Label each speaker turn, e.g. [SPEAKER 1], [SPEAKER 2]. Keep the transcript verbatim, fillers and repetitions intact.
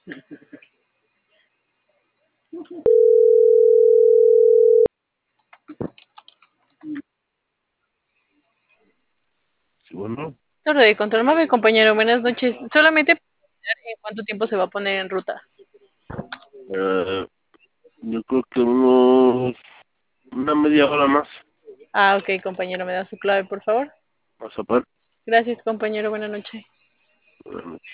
[SPEAKER 1] Sí, bueno,
[SPEAKER 2] Torre de control móvil, compañero. Buenas noches. Solamente para saber en cuánto tiempo se va a poner en ruta.
[SPEAKER 1] eh, yo creo que unos, una media hora más.
[SPEAKER 2] Ah, ok, compañero. ¿Me da su clave, por favor?
[SPEAKER 1] Vas a ver.
[SPEAKER 2] Gracias, compañero. Buenas noches.